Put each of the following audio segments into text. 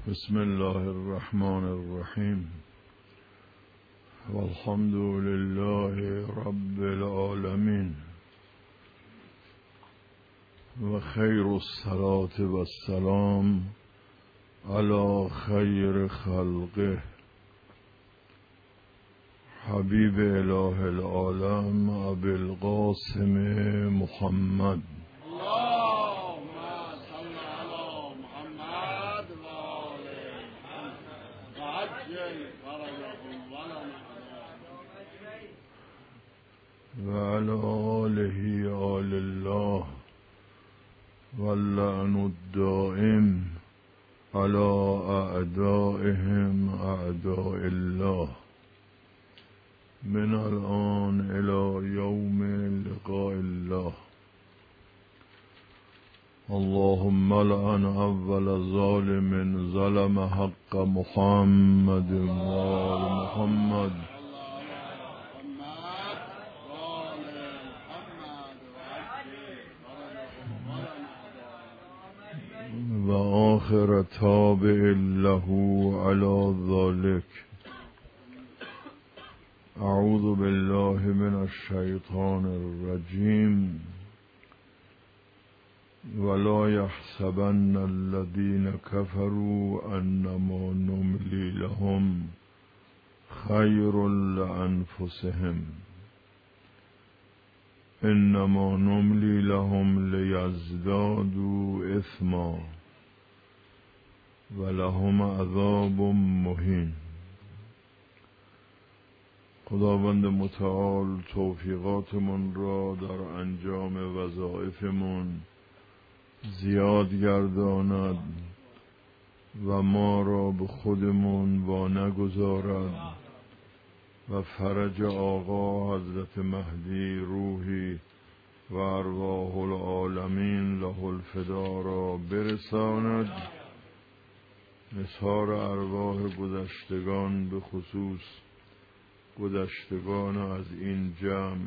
بسم الله الرحمن الرحیم والحمد لله رب العالمین و خیر الصلاة و السلام علی خیر خلقه حبیب اله العالم ابی القاسم محمد و علی آله آل الله واللعن الدائم علی اعدائهم اعداء الله من الآن الى یوم لقاء الله. اللهم لعن اول ظالم ظلم حق محمد و محمد و آخر تابع له على ذلك. اعوذ بالله من الشیطان الرجیم. ولا يحسبن الذين كفروا انما نملي لهم خير لانفسهم انما نملي لهم ليزدادوا اثما ولهم عذاب مهین. خداوند متعال توفیقاتمون را در انجام وظایفمون زیاد گرداند و ما را به خودمون وا نگذارد و فرج آقا حضرت مهدی روحی و ارواح العالمین له الفدا را برساند. اظهار ارواح گذشتگان به خصوص گذشتگان از این جمع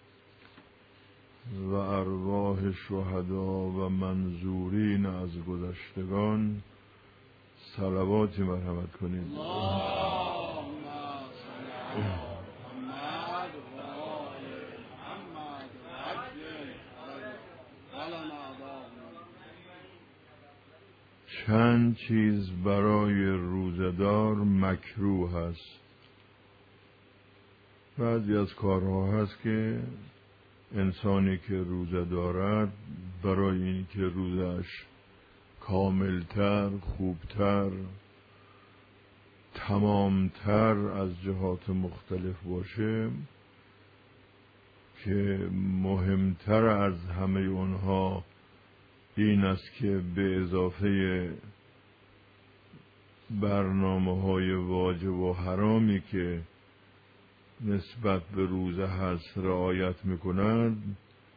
و ارواح شهدا و منظورین از گذشتگان صلواتی مرحمت کنید. چند چیز برای روزه‌دار مکروه است. بعضی از کارها هست که انسانی که روزه دارد برای اینکه روزش کاملتر، خوبتر، تمامتر از جهات مختلف باشه، که مهمتر از همه اونها این است که به اضافه برنامه‌های واجب و حرامی که نسبت به روزه هست رعایت می‌کند،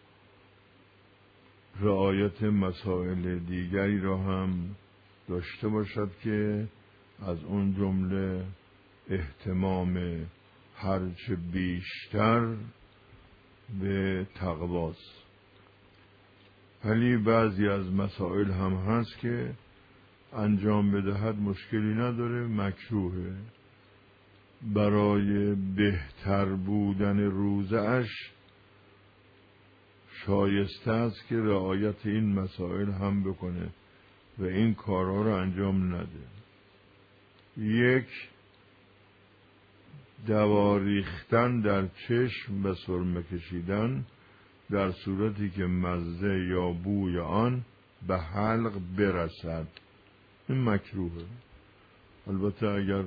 رعایت مسائل دیگری را هم داشته باشد که از اون جمله اهتمام هرچه بیشتر به تقواست. ولی بعضی از مسائل هم هست که انجام بدهد مشکلی نداره، مکروهه. برای بهتر بودن روزه‌اش شایسته است که رعایت این مسائل هم بکنه و این کارها رو انجام نده. یک، دوا ریختن در چشم و سرمه کشیدن در صورتی که مزه یا بوی آن به حلق برسد، این مکروهه. البته اگر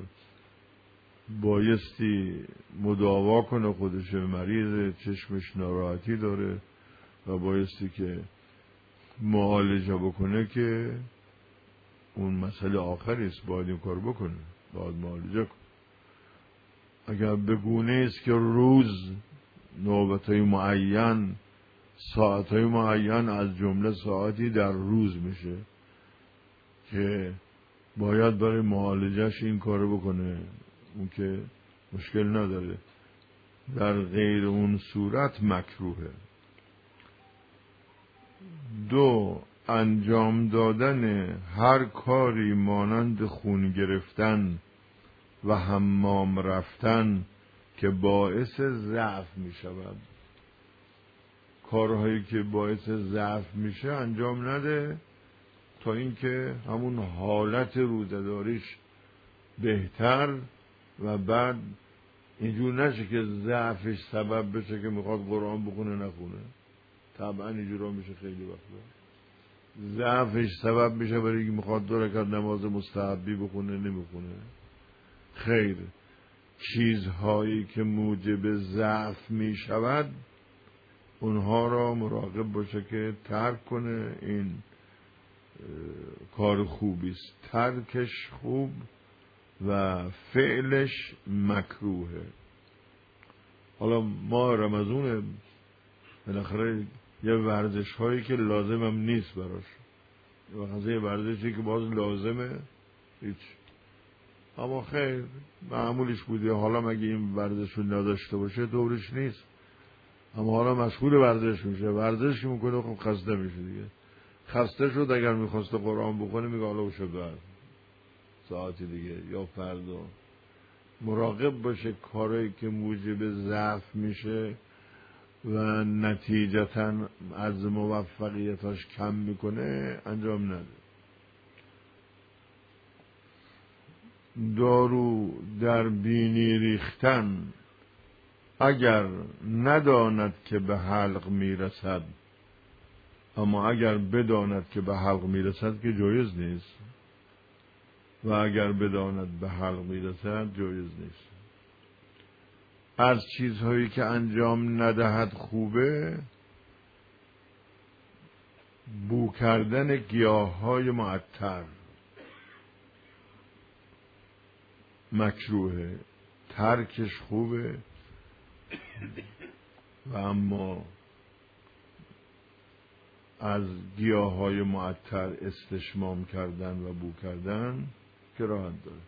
بایستی مداوا کنه، خودش مریض، چشمش ناراحتی داره و بایستی که معالجه بکنه، که اون مسئله آخری است، باید این کار بکنه، باید معالجه کنه. اگر به گونه است که روز نوبتهای معین، ساعتهای معین از جمله ساعتی در روز میشه که باید برای معالجهش این کارو بکنه، اون که مشکل نداره. در غیر اون صورت مکروهه. دو، انجام دادن هر کاری مانند خون گرفتن و حمام رفتن که باعث ضعف می شود، کارهایی که باعث ضعف میشه انجام نده تا اینکه همون حالت روزه‌داریش بهتر و بعد اینجور نشه که ضعفش سبب بشه که میخواد قرآن بخونه نخونه. طبعا اینجورا میشه خیلی وقتا ضعفش سبب میشه برای اینکه میخواد 2 رکعت نماز مستحبی بخونه نمیخونه. خیر، چیزهایی که موجب ضعف میشود اونها را مراقب باشه که ترک کنه. این کار خوبی است، ترکش خوب و فعلش مکروهه. حالا ما رمضان بالاخره یه ورزش هایی که لازم هم نیست براش، یه ورزشی که باز لازمه هیچ، اما خیر معمولش بوده. حالا مگه این ورزش رو نداشته باشه دورش نیست، اما حالا مشغول ورزش میشه، ورزش میکنه خب خسته میشه دیگه. خسته شد اگر میخواسته قرآن بخونه میگه حالا بشه بعد ساعتی دیگه یا فردا. مراقب باشه کارهایی که موجب ضعف میشه و نتیجتا از موفقیتاش کم میکنه انجام نده. دارو در بینی ریختن اگر نداند که به حلق میرسد، اما اگر بداند که به حلق میرسد که جایز نیست، و اگر بداند به حلق میرسد جایز نیست. از چیزهایی که انجام ندهد خوبه بو کردن گیاه‌های معطر، مکروهه، ترکش خوبه و اما از گیاه‌های معطر استشمام کردن و بو کردن کراهت داره.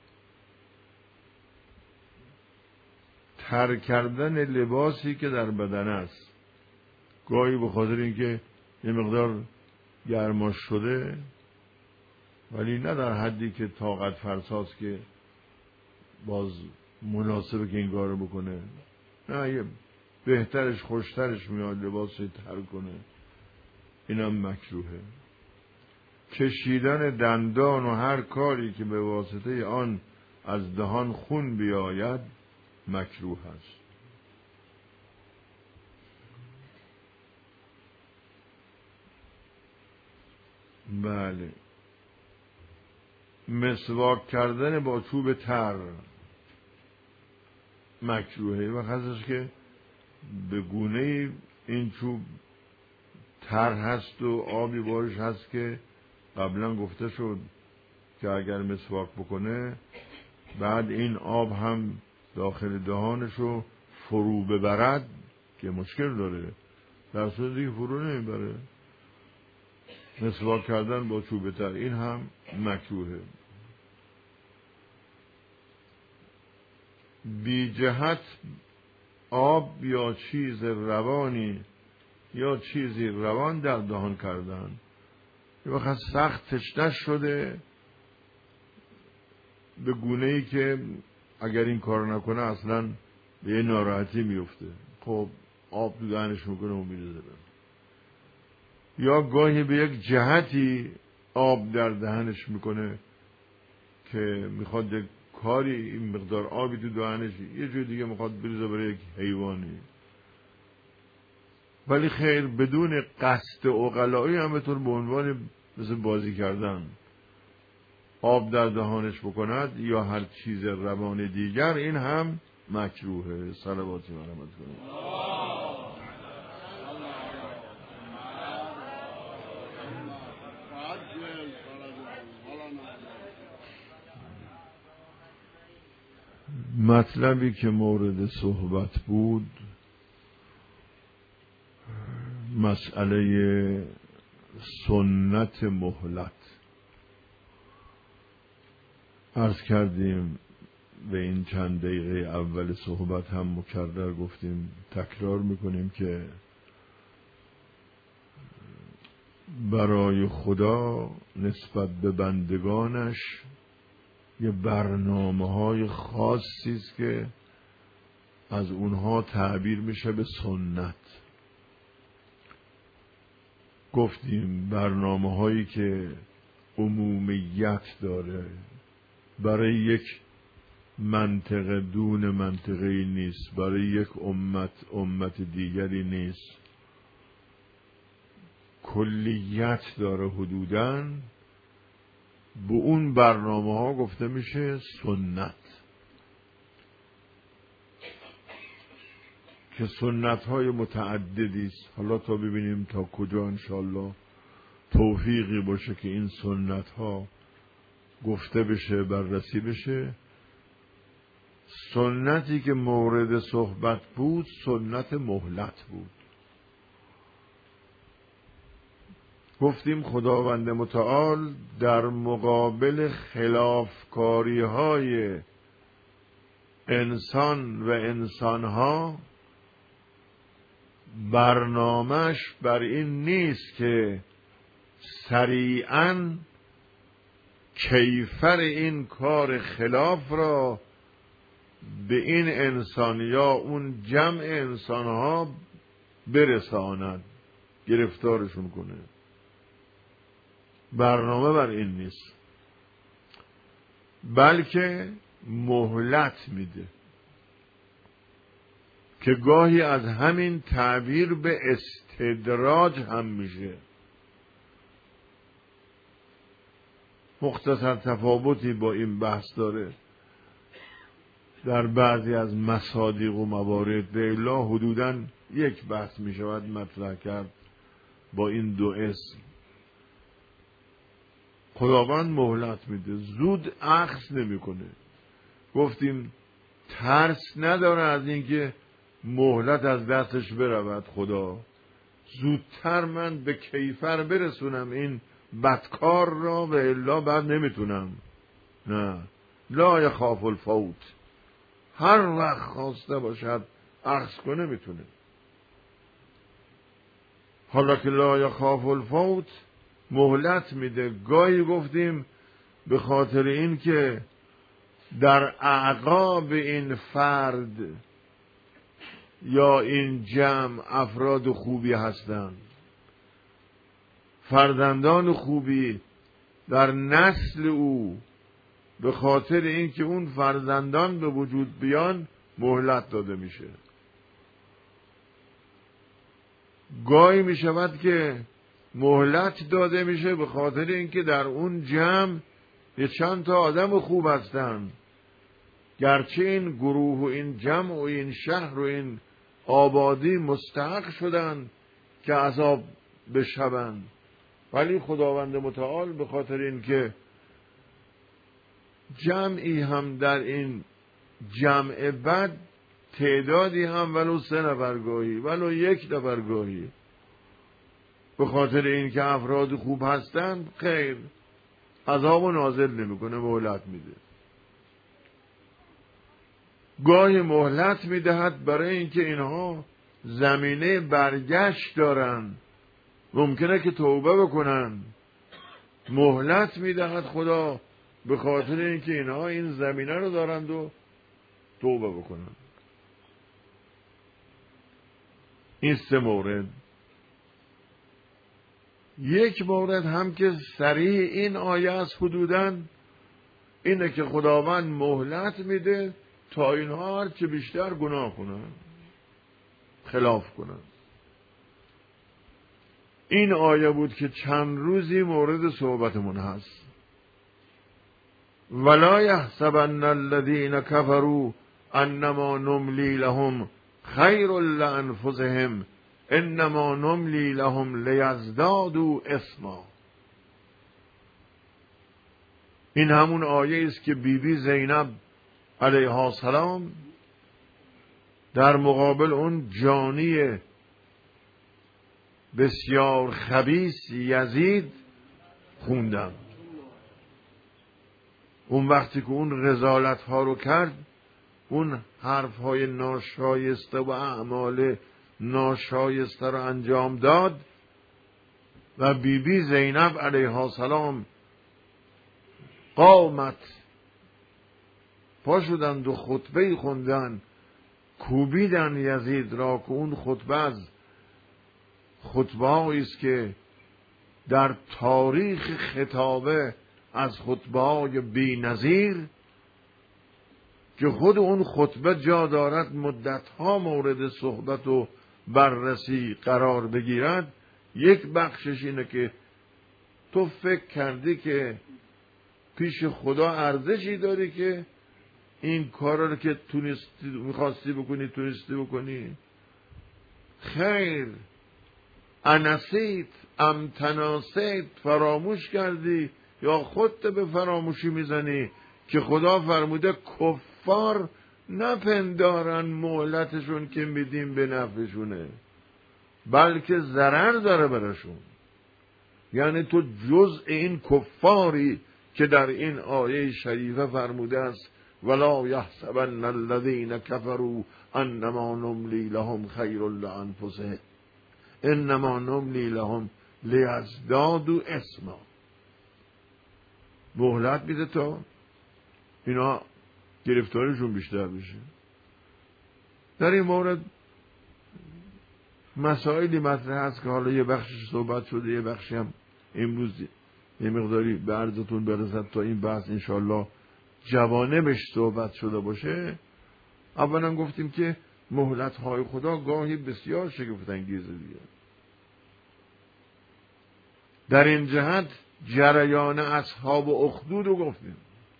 ترک کردن لباسی که در بدن است، گاهی به خاطر اینکه یه مقدار گرماش شده ولی نه در حدی که طاقت فرساست که باز مناسبه که این کارو بکنه، نه یه بهترش خوشترش میاد لباسی تر کنه، اینم مکروهه. کشیدن دندان و هر کاری که به واسطه آن از دهان خون بیاید مکروه است. بله. مسواک کردن با چوب تر مکروهه و خاصش که به گونه این چوب تر هست و آبی بارش هست که قبلا گفته شد که اگر مسواک بکنه بعد این آب هم داخل دهانشو فرو ببرد که مشکل داره، در صورتی که فرو نمیبره. مسواک کردن با چوب تر این هم مکروهه. بی جهت آب یا چیز روانی یا چیزی روان در دهان کردن، یه وقت سخت تشنه شده به گونه‌ای که اگر این کار نکنه اصلا به یه ناراحتی میفته، خب آب تو دهنش میکنه و میریزه. یا گاهی به یک جهتی آب در دهنش میکنه که میخواد یک کاری این مقدار آبی تو دهنش یه جای دیگه میخواد بریزه برای یک حیوانی، ولی خیر بدون قصد عقلایی هم به طور به عنوان مثل بازی کردن آب در دهانش بکند یا هر چیز روان دیگر این هم مکروهه. صلواتی مرحمت کنید. مطلبی که مورد صحبت بود مسئله سنت مهلت. عرض کردیم به این چند دقیقه اول صحبت هم مکرر گفتیم، تکرار میکنیم که برای خدا نسبت به بندگانش یه برنامه‌های خاصی است که از اونها تعبیر میشه به سنت. گفتیم برنامه‌هایی که عمومیت داره، برای یک منطقه دون منطقه‌ای نیست، برای یک امت دیگری نیست، کلیت داره. حدوداً به اون برنامه‌ها گفته میشه سنت، که سنت‌های متعددی است. حالا تا ببینیم تا کجا انشالله توفیقی باشه که این سنت‌ها گفته بشه، بررسی بشه. سنتی که مورد صحبت بود سنت مهلت بود. گفتیم خداوند متعال در مقابل خلافکاری‌های انسان و انسان‌ها برنامه‌اش بر این نیست که سریعاً کیفر این کار خلاف را به این انسان یا اون جمع انسان‌ها برساند، گرفتارشون کنه. برنامه بر این نیست، بلکه مهلت میده، که گاهی از همین تعبیر به استدراج هم میشه. مختصر تفاوتی با این بحث داره در بعضی از مصادیق و موارد. به الا حدوداً یک بحث میشود مطرح کرد با این دو اسم. خداوند مهلت میده، زود اخذ نمیکنه. گفتیم ترس نداره از اینکه مهلت از دستش برود. خدا زودتر من به کیفر برسونم این بدکار را، و الا بعد نمیتونم. نه، لا یخاف الفوت، هر وقت خواسته باشد اخذ کنه میتونه. حالا که لا یخاف الفوت مهلت میده. گاهی گفتیم به خاطر این که در اعقاب این فرد یا این جمع افراد خوبی هستند، فرزندان خوبی در نسل او، به خاطر این که اون فرزندان به وجود بیان مهلت داده میشه. گاهی میشود که مهلت داده میشه به خاطر اینکه در اون جمع یه چند تا آدم خوب هستن، گرچه این گروه و این جمع و این شهر و این آبادی مستحق شدن که عذاب بشوند، ولی خداوند متعال به خاطر اینکه جمعی هم در این جمع بد، تعدادی هم ولو 3 نفر گاهی، ولو 1 نفر گاهی، به خاطر اینکه افراد خوب هستند خیر، عذاب نازل نمیکنه، مهلت میده. گاهی مهلت میدهد برای اینکه اینها زمینه برگشت دارن، ممکنه که توبه بکنن. مهلت میدهد خدا به خاطر اینکه اینها این زمینه رو دارند و توبه بکنن. این 3 مورد. یک مورد هم که صریح این آیه است حدوداً اینه که خداوند مهلت میده تا اینها هرچه بیشتر گناه کنن، خلاف کنن. این آیه بود که چند روزی مورد صحبتمون هست. ولا یحسبن الذین کفروا انما نملی لهم خیر لانفسهم انما نملی لهم لیزدادوا اثما. این همون آیه است که بیبی زینب علیها السلام در مقابل اون جانی بسیار خبیث یزید خوندم. اون وقتی که اون رذالت ها رو کرد، اون حرف های ناشایسته و اعمال ناشایسته رو انجام داد، و بیبی زینب علیها السلام قامت پا شدند و خطبه خوندن، کوبیدن یزید را که اون خطبه از خطبه هایی است که در تاریخ خطابه از خطبه های بی نظیر که خود اون خطبه جا دارد مدتها مورد صحبت و بررسی قرار بگیرد. یک بخشش اینه که تو فکر کردی که پیش خدا ارزشی داری که این کارا رو که میخواستی بکنی؟ خیر، انسیت ام تناسیت، فراموش کردی یا خودت به فراموشی میزنی که خدا فرموده کفار نپندارن مهلتشون که میدیم به نفعشونه، بلکه ضرر داره براشون. یعنی تو جزء این کفاری که در این آیه شریفه فرموده است ولا یحسبن الذین کفروا انما نملی لهم خیر لانفسهم انما نملی لهم لیزدادوا اثما. مهلت میده تا اینا گرفتاریشون بیشتر بشه. در این مورد مسائلی مطرح هست که حالا یه بخشش صحبت شده، یه بخشی هم امروز یه مقداری به عرضتون برسد تا این بحث انشالله جوانبش صحبت شده باشه. اولا گفتیم که مهلت‌های خدا گاهی بسیار شگفت‌انگیزه دیگه. در این جهت جریان اصحاب و اخدود رو گفتیم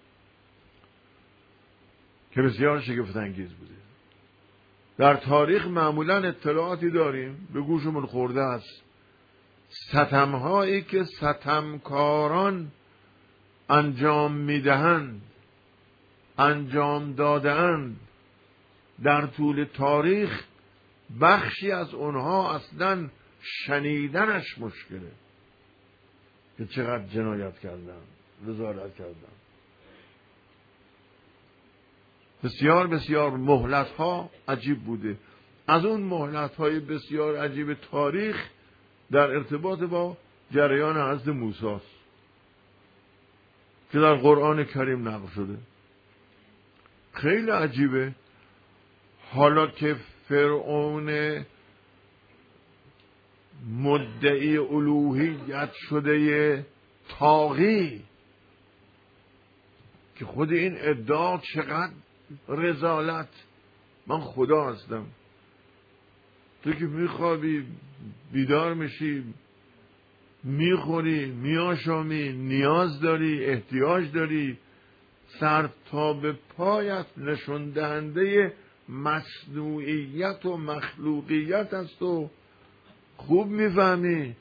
که بسیار شگفت‌انگیز بوده. در تاریخ معمولا اطلاعاتی داریم به گوشمون خورده است، ستم‌هایی که ستمکاران انجام میدهند، انجام داده‌اند در طول تاریخ، بخشی از اونها اصلا شنیدنش مشکله که چقدر جنایت کردن، رذالت کردن. بسیار بسیار مهلت‌ها عجیب بوده. از اون مهلت‌های بسیار عجیب تاریخ در ارتباط با جریان حضرت موسی است که در قرآن کریم نقل شده. خیلی عجیبه. حالا که فرعون مدعی الوهیت شده طاغی که خود این ادعا چقدر رذالت، من خدا هستم، تو که میخوابی بیدار میشی، میخوری، میآشامی، نیاز داری، احتیاج داری، سر تا به پایت نشون دهنده مصنوعیت و مخلوقیت است و خوب میفهمی.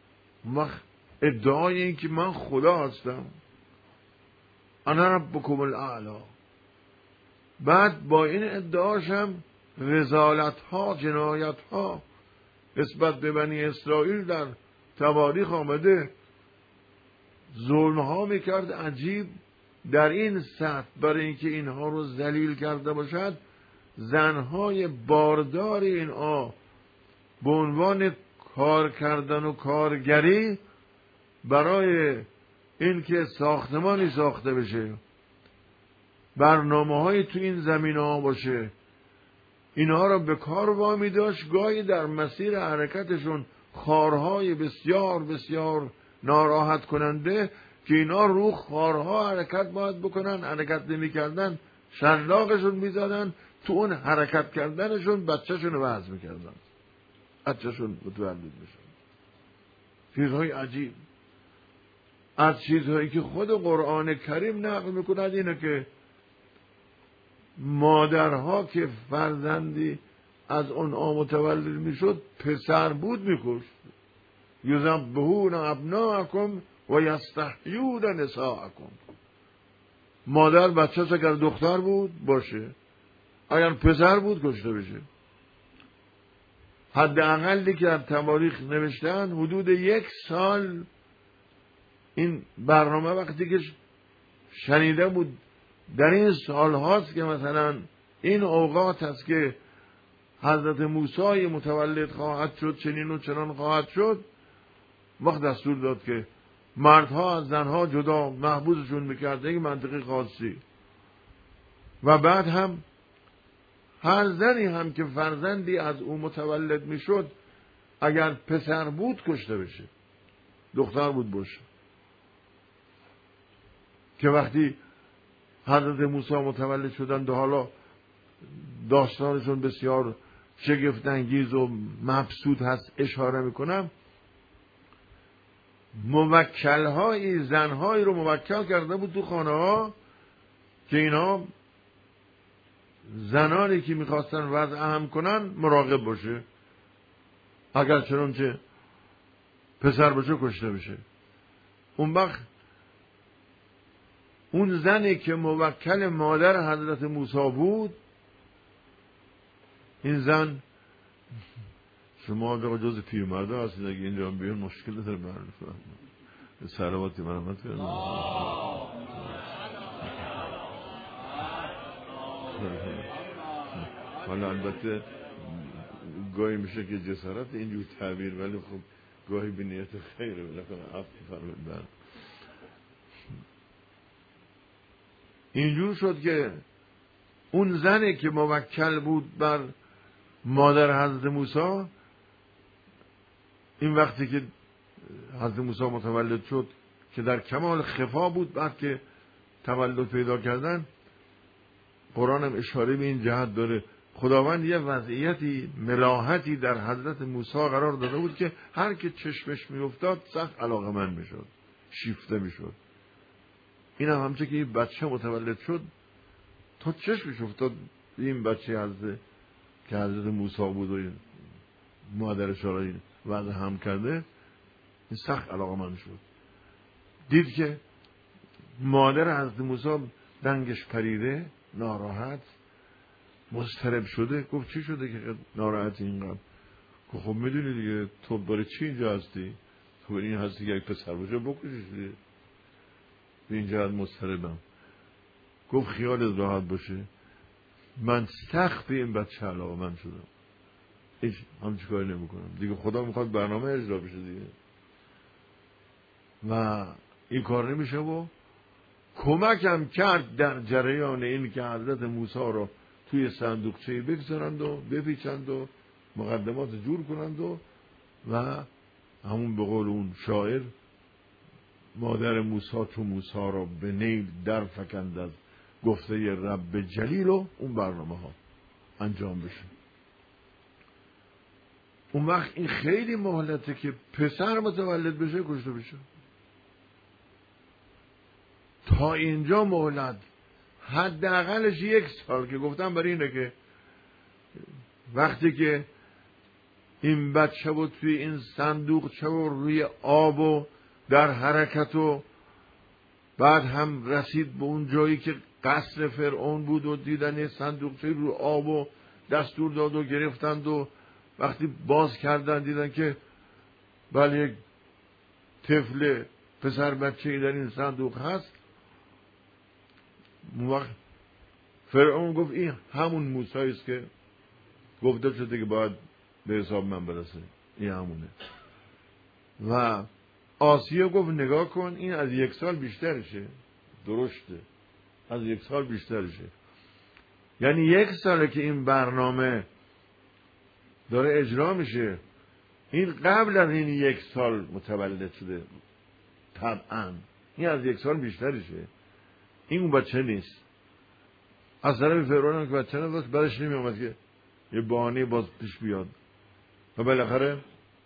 ادعای این که من خدا هستم، انا ربکم الاعلی، بعد با این ادعاش هم رذالت ها، جنایت ها نسبت به بنی اسرائیل در تواریخ آمده، ظلم ها میکرد عجیب. در این سطح برای اینکه اینها رو ذلیل کرده باشد، زنهای باردار اینها به عنوان کار کردن و کارگری برای اینکه ساختمانی ساخته بشه، برنامه‌های تو این زمینه‌ها باشه، اینها را به کار وامی داشت. گاهی در مسیر حرکتشون خارهای بسیار بسیار ناراحت کننده که اینا رو خارها حرکت باید بکنن، حرکت نمی کردن شلاقشون میزدن، تو اون حرکت کردنشون بچهشون رو وضع میکردن، بچهشون متولد میشن. چیزهای عجیب. از چیزهایی که خود قرآن کریم نقل میکند اینه که مادرها که فرزندی از اونها متولد میشد پسر بود میکشت. یذبحون ابناءکم و یستحیون نساءکم. مادر بچه‌ش اگر دختر بود باشه، اگر پسر بود کشته بشه. حداقلی که در تواریخ نوشتن حدود 1 سال این برنامه وقتی که شنیده بود در این سال هاست که مثلا این اوقات هست که حضرت موسی متولد خواهد شد، چنین و چنان خواهد شد، وقت دستور داد که مردها از زنها جدا محبوسشون میکرده یک منطقه خاصی و بعد هم هر زنی هم که فرزندی از او متولد میشد اگر پسر بود کشته بشه، دختر بود باشه. که وقتی حضرت موسی متولد شدند و حالا داستانشون بسیار شگفت انگیز و مبسوط هست اشاره میکنم، موکل‌های زن‌هایی رو موکل کرده بود تو خانه ها که اینا زنانی که میخواستن وضع اهم کنن مراقب باشه، اگر چنانچه پسر باشه کشته بشه. اون وقت اون زنی که موکل مادر حضرت موسی بود، این زن، شما به جز پیرمرده هستید، اگه اینجا بیان مشکل داره برنفهم سلواتی مرحمت کنید. حالا البته گاهی میشه که جسارت اینجور تعبیر، ولی خب گاهی به نیت خیره، بالاخره عفو فرمایید. اینجور شد که اون زنی که موکل بود بر مادر حضرت موسی، این وقتی که حضرت موسی متولد شد که در کمال خفا بود، بعد که تولد پیدا کردن، قرآن هم اشاره به این جهت داره. خداوند یه وضعیتی ملاحتی در حضرت موسی قرار داده بود که هر که چشمش میافتاد سخت علاقه‌مند میشد، شیفته میشد. این هم همچه که این بچه متولد شد تا چشمش افتاد این بچه که حضرت موسی بود و مادرش را وضع هم کرده، این سخت علاقه‌مند شد. دید که مادر حضرت موسی دنگش پریده، ناراحت، مضطرب شده. گفت چی شده که ناراحتی اینقدر؟ گفت خب میدونی دیگه، تو برای چی اینجا هستی؟ تو این هستی که یک پسر باشه بکشش دیگه. به این جهت مضطربم. گفت خیالت راحت باشه، من سخت به این بچه علاقه‌مند شدم، هیچ همچی کاری نمی کنم دیگه. خدا میخواد برنامه اجرا بشه دیگه و این کار نمیشه و کمکم کرد در جریان این که حضرت موسی رو توی صندوقچه بگذارند و بپیچند و مقدمات جور کنند و همون به قول اون شاعر، مادر موسی چو موسی را به نیل در فکند از گفته رب جلیل و اون برنامه ها انجام بشه. اون وقت این خیلی مهلته که پسر متولد بشه کشته بشه. تا اینجا مهلت، حداقلش 1 سال، که گفتم برای اینه که وقتی که این بچه بود توی این صندوقچه و روی آب و در حرکت و بعد هم رسید به اون جایی که قصر فرعون بود و دیدن یه صندوقچه رو آب و دستور داد و گرفتند و وقتی باز کردن دیدن که بله یک طفل پسر بچه‌ای در این صندوق هست. اون وقت فرعون گفت این همون موسی است که گفته شده که باید به حساب من برسه، این همونه. و آسیا گفت نگاه کن این از 1 سال بیشترشه. درسته، از 1 سال بیشترشه. یعنی 1 ساله که این برنامه داره اجرا میشه. این قبل از این 1 سال متولد شده طبعا. این از 1 سال بیشترشه. این اون بچه نیست. از طرف فرعون هم که بچه نداشت، بعدش نمی اومد که یه بهانه باز پیش بیاد و بالاخره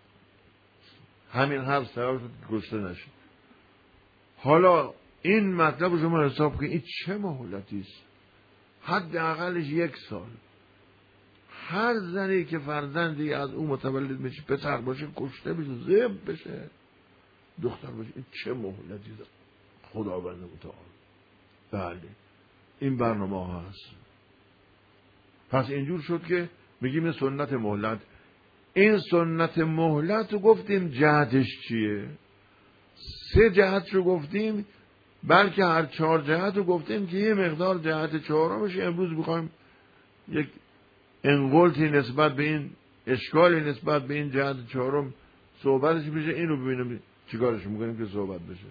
همین حرف سبب شد که کشته نشه. حالا این مطلب رو شما حساب کنید، این چه مهلتی است؟ حداقلش 1 سال. هر زنی که فرزندی از اون متولد میشه، پسر باشه کشته بشه، ذبح بشه، دختر باشه، این چه مهلتی است؟ خداوند متعال. بله این برنامه ها هست. پس اینجور شد که میگیم سنت مهلت. این سنت مهلت رو گفتیم جهتش چیه؟ 3 جهت رو گفتیم، بلکه هر 4 جهت رو گفتیم که یه مقدار جهت 4مش امروز میخوایم یک انقلتی نسبت به این اشکالی نسبت به این جهت 4 صحبتش بشه، اینو ببینیم چیکارش میکنیم که صحبت بشه.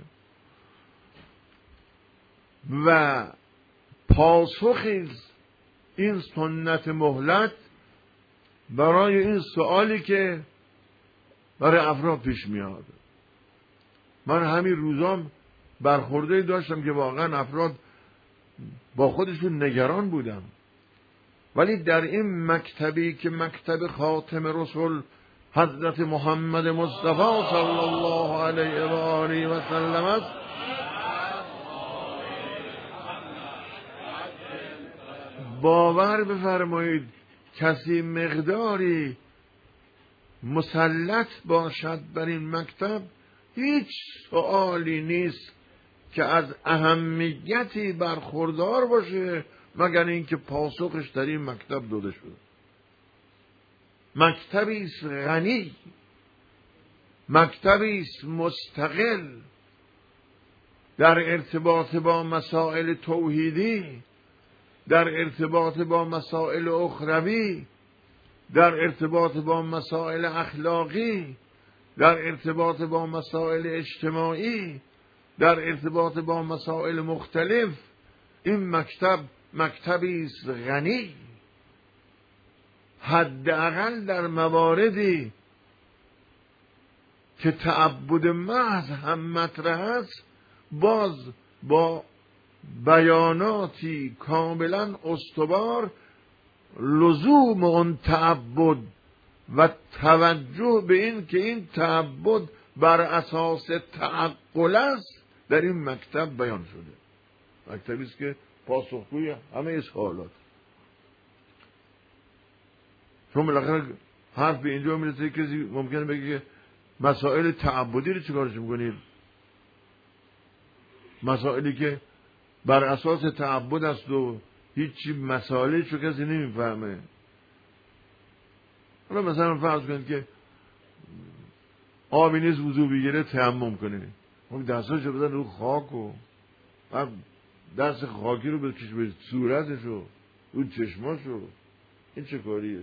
و پاسخ این سنت مهلت برای این سوالی که برای افراد پیش میاد. من همین روزام برخورده داشتم که واقعا افراد با خودشون نگران بودن، ولی در این مکتبی که مکتب خاتم رسول حضرت محمد مصطفی صلی الله علیه و آله و سلم است، باور بفرمایید کسی مقداری مسلط باشد بر این مکتب، هیچ سوالی نیست که از اهمیتی برخوردار باشه مگر اینکه پاسخش در این مکتب داده شده. مکتبی است غنی، مکتبی است مستقل در ارتباط با مسائل توحیدی، در ارتباط با مسائل اخروی، در ارتباط با مسائل اخلاقی، در ارتباط با مسائل اجتماعی، در ارتباط با مسائل مختلف. این مکتب مکتبی است غنی، حداقل در مواردی که تعبد محض هم مطرح است، باز با بیاناتی کاملا استوار لزوم اون تعبد و توجه به این که این تعبد بر اساس تعقل است در این مکتب بیان شده. مکتبی است که پاسخگوی همه سوالات. چون بالاخره حرف به اینجا میرسه که کسی ممکنه بگه که مسائل تعبدی رو چیکارش میکنید؟ مسائلی که بر اساس تعبد است و هیچی مسائلی چو کسی نمیفهمه. حالا مثلا فرض کنید که آبی نیست وضو بگیره تیمم کنه، اون دستاشو بزن رو خاک و دست خاکی رو بکش به صورتشو، رو چشماشو، این چه کاریه؟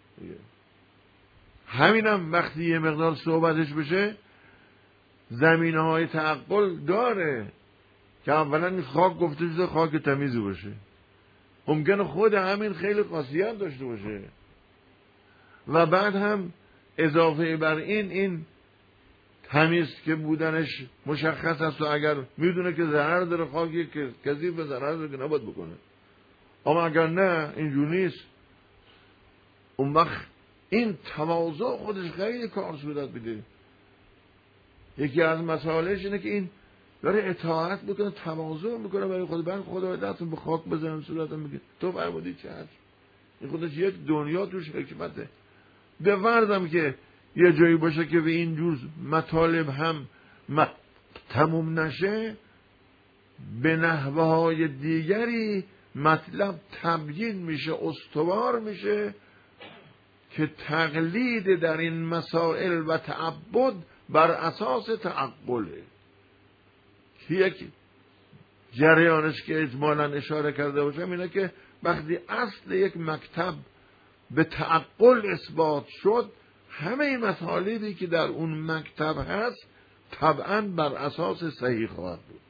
همینم وقتی یه مقدار صحبتش بشه زمینه های تعقل داره که اولا این خاک گفته شده خاک تمیزی باشه، ممکنه خود همین خیلی خاصیت داشته باشه، و بعد هم اضافه بر این تمیز که بودنش مشخص است و اگر میدونه که ضرر داره خاکی که کسی به ضرر داره که نباید بکنه، اما اگر نه اینجور نیست، اون وقت این تواضع خودش خیلی کار صورت بده. یکی از مسائلش اینه که این داره اطاعت میکنه، تواضع میکنه برای خود، بعد خدا دستون به خاک بزنن صورتم میگه تو فرمودی چه هست. این خودش یک دنیا توش حکمته. به وردم که یه جایی باشه که به این جور مطالب هم تموم نشه، به نحوه های دیگری مطلب تبیین میشه، استوار میشه که تقلید در این مسائل و تعبد بر اساس تعقله. یک جریانش که اجمالا اشاره کرده باشم اینه که وقتی اصل یک مکتب به تعقل اثبات شد، همه این مطالبی که در اون مکتب هست طبعا بر اساس صحیح خواهد بود.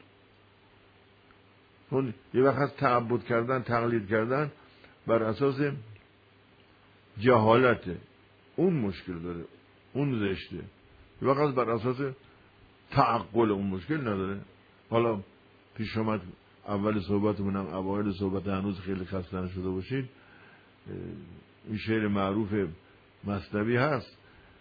چون یه وقت تعبد کردن، تقلید کردن بر اساس جهالته، اون مشکل داره، اون زشته. یه وقت بر اساس تعقل اون مشکل نداره. حالا پیش اومد اول صحبتمونم، اوایل صحبت هنوز خیلی خسته نشده باشید، این شعر معروف مثنوی هست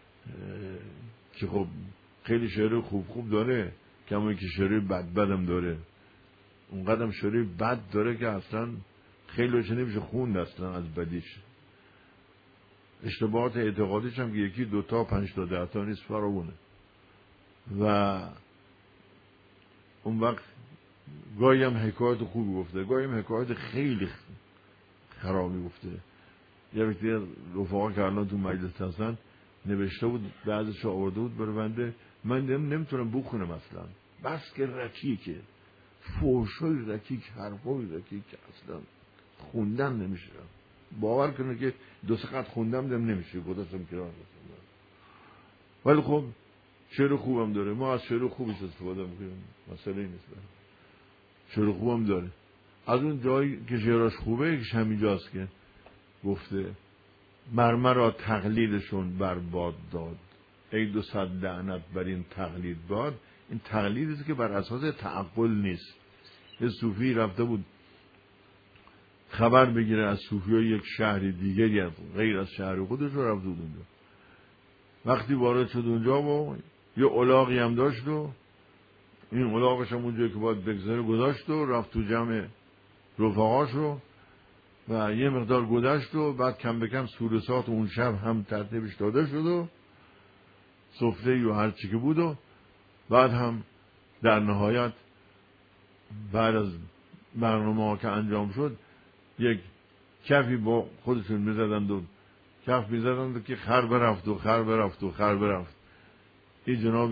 که خب خیلی شعر خوب داره، کما اینکه شعر بدم داره. اون قدم شعر بد داره که اصلا خیلی هاش نمیشه خوند اصلا از بدیش. اشتباهات اعتقادیش هم که یکی 2 تا 5 تا 10 تا نیست، فراوونه. و اون وقت گاهی هم حکایت خوبی گفته، گاهی هم حکایت خیلی خرابی گفته. یه وقتی رفاقا که الان تو مجلس هستن نوشته بود، بعضش آورده بود برای بنده، من نمیتونم بخونم اصلا، بس که رکیکه، فوشای رکیک، حرفای رکیک اصلا خوندن نمیشه. باور کنه که 2 خط خوندم نمیشه، گذاشتم کنار. ولی خب شعر خوبم داره، ما از شعر خوبش استفاده میکنیم، مسئله نیست. شعر خوبم داره. از اون جایی که شعراش خوبه یکیش همینجاست که گفته مرمرا تقلیدشون بر باد داد، ای 200 لعنت بر این تقلید باد. این تقلیدی که بر اساس تعقل نیست. یه صوفی رفته بود خبر بگیره از صوفیای یک شهر دیگری غیر از شهر خودش، رو رفت اونجا. وقتی وارد شد اونجا و یه الاغی هم داشت و این الاغش هم اونجایی که باید بگذاره گذاشت و رفت تو جمع رفقاش رو و یه مقدار گذشت و بعد کم به کم سورسات اون شب هم ترتیبش داده شد و سفره و هر چی که بود و بعد هم در نهایت بعد از برنامه ها که انجام شد یک کفی با خودشون میزدند و کف میزدند که خر برفت و خر برفت و خر برفت. این جناب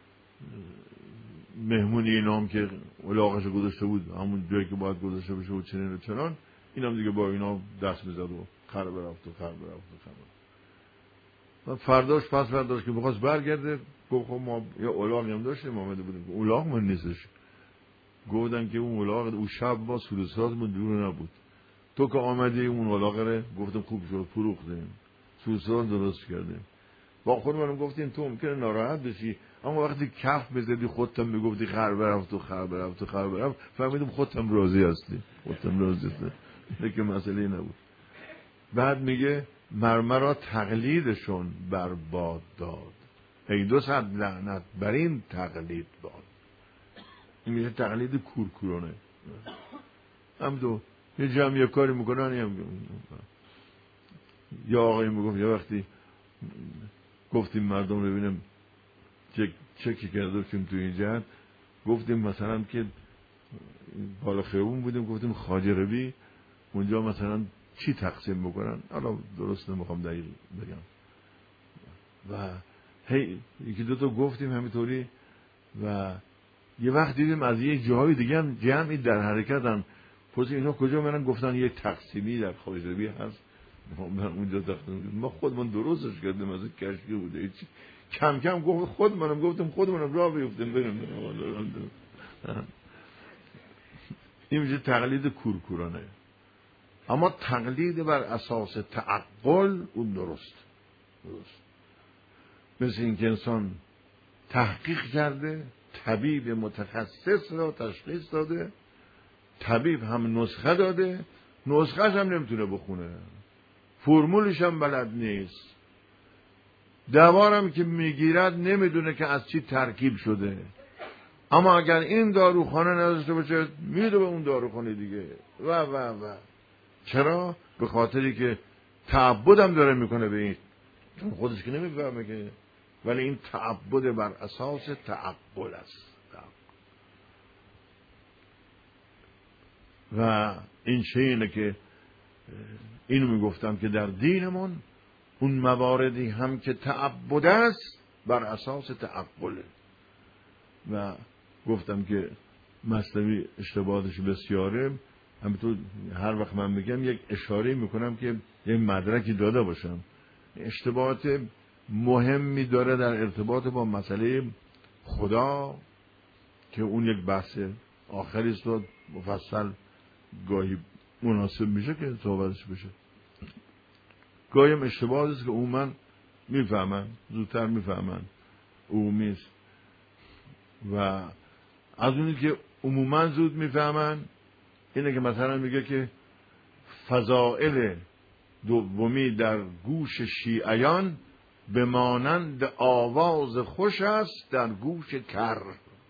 مهمونی اینا هم که الاغش گذاشته بود همون جایی که باید گذاشته بشه و چنین و چنان، این هم دیگه با اینا دست میزد و خر برفت و خر برفت و خر برفت. فرداش پس فرداش که بخواست برگرده گفت خب ما یه الاغی هم داشتیم آمده بودیم. الاغ من نیستش. گفتن که اون الاغ اون شب با سورساتمون دور نبود، تو که آمدی اون الاغ رو گفتم خوب شد فروختیم، سورسات درست کردیم. با خود منم گفتیم تو ممکنه ناراحت بشی، اما وقتی کف بزدی خودتم میگفتی خر برفت و خر برفت و خر برفت، فهمیدم خودتم راضی هستی، خودتم راضی هستی، دیگه مسئله نبود. بعد میگه مرمرا تقلیدشون بر باد داد، ای 200 لعنت بر این تقلید باد. این میشه تقلید کورکورانه. هم دو یه جمع یه کاری میکنن. یا آقایی میگفت یه وقتی گفتیم مردم رو ببینم چکی کرده باشیم تو این جهت، گفتیم مثلا که بالا خیابون بودیم گفتیم خواجه ربی اونجا مثلا چی تقسیم بکنن، حالا درست نمیخوام دقیق بگم و هی یکی دو تا گفتیم همینطوری و یه وقت دیدیم از یه جاهای دیگه هم جمعی در حرکتن. پس اینا کجا منن گفتن یه تقسیمی در خواجه ربی هست، من اونجا تقسیم ما خودمون درستش کردیم از کشکی بوده هیچ. کم کم گفت خودمونم گفتم خودمونم راه بیفتیم بریم. این میشه تقلید کورکورانه. اما تقلید بر اساس تعقل اون درست. مثل این که انسان تحقیق کرده، طبیب متخصص را تشخیص داده، طبیب هم نسخه داده، نسخهش هم نمیتونه بخونه، فرمولش هم بلد نیست، دوارم که میگیرد نمیدونه که از چی ترکیب شده. اما اگر این داروخانه نداشته باشه میده به اون داروخانه دیگه و چرا؟ به خاطری که تعبدم داره میکنه به این، چون خودش که نمیفهمه که، ولی این تعبد بر اساس تعقل است. و این چه اینه که اینو میگفتم که در دینمون اون مواردی هم که تعبد است بر اساس تعقله. و گفتم که مثنوی اشتباهاتش بسیاره، همینطور هر وقت من میگم یک اشاره میکنم که یک مدرکی داده باشم. اشتباهات مهمی داره در ارتباط با مسئله خدا که اون یک بحث آخری است و مفصل گاهی مناسب میشه که صحبتش بشه. گاهی هم اشتباهات است که عموما میفهمن، زودتر میفهمن، عمومی است. و از اونی که عموما زود میفهمن اینه که مثلا میگه که فضائل دومی در گوش شیعیان به مانند آواز خوش است در گوش کر.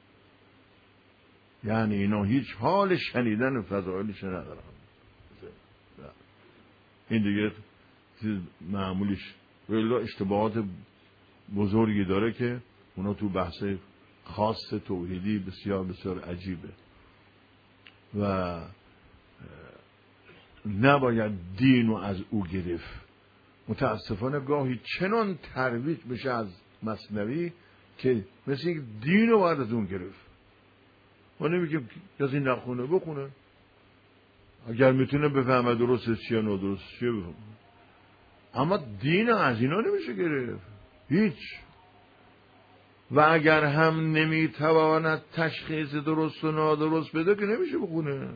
یعنی اینا هیچ حال شنیدن فضائلش ندارن. این دیگه چیز معمولیش. ولی اشتباهات بزرگی داره که اونا تو بحث خاص توحیدی بسیار بسیار عجیبه و نباید دینو از او گرفت. متاسفانه گاهی چنان ترویج بشه از مثنوی که مثل اینکه دینو باید از اون گرفت. ما نمیگیم کسی نخونه بخونه، اگر میتونه بفهمه درست چیه نادرست چیه بفهمه، اما دین از اینا نمیشه گرفت. هیچ و اگر هم نمیتواند تشخیص درست و نادرست بده که نمیشه بخونه.